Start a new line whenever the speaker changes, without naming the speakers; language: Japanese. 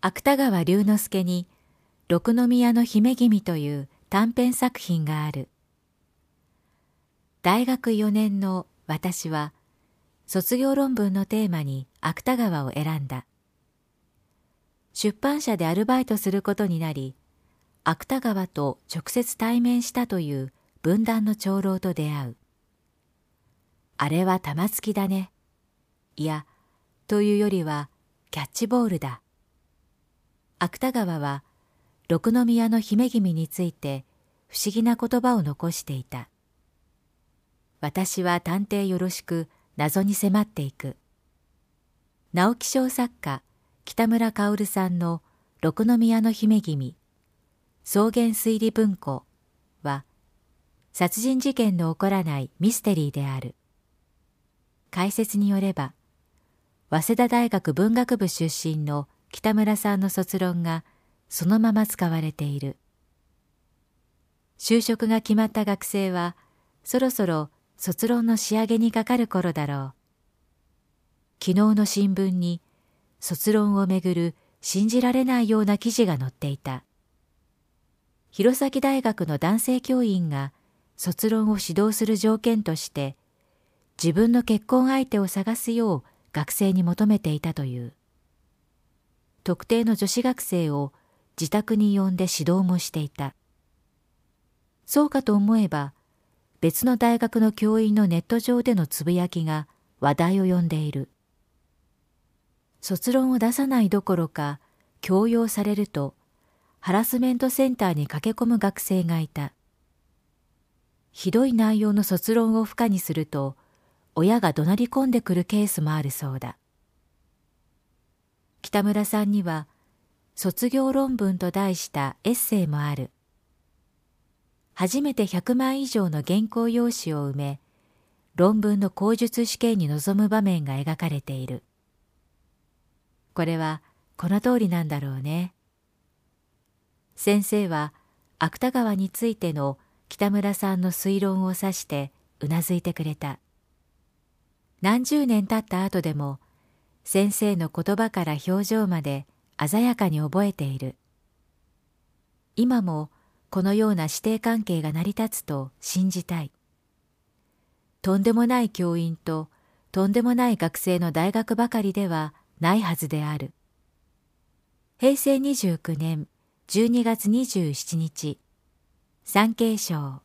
芥川龍之介に六宮の姫君という短編作品がある。大学4年の私は卒業論文のテーマに芥川を選んだ。出版社でアルバイトすることになり、芥川と直接対面したという文壇の長老と出会う。あれは玉突きだね。いや、というよりはキャッチボールだ。芥川は六宮の姫君について不思議な言葉を残していた。私は探偵よろしく謎に迫っていく。直木賞作家北村薫さんの六宮の姫君、草原推理文庫は殺人事件の起こらないミステリーである。解説によれば、早稲田大学文学部出身の北村さんの卒論がそのまま使われている。就職が決まった学生はそろそろ卒論の仕上げにかかる頃だろう。昨日の新聞に卒論をめぐる信じられないような記事が載っていた。弘前大学の男性教員が卒論を指導する条件として自分の結婚相手を探すよう学生に求めていたという。特定の女子学生を自宅に呼んで指導もしていた。そうかと思えば、別の大学の教員のネット上でのつぶやきが話題を呼んでいる。卒論を出さないどころか強要されるとハラスメントセンターに駆け込む学生がいた。ひどい内容の卒論を不可にすると親が怒鳴り込んでくるケースもあるそうだ。北村さんには卒業論文と題したエッセイもある。初めて100枚以上の原稿用紙を埋め、論文の口述試験に臨む場面が描かれている。これはこの通りなんだろうね。先生は芥川についての北村さんの推論を指してうなずいてくれた。何十年経った後でも先生の言葉から表情まで鮮やかに覚えている。今もこのような師弟関係が成り立つと信じたい。とんでもない教員ととんでもない学生の大学ばかりではないはずである。平成29年12月27日、産経省。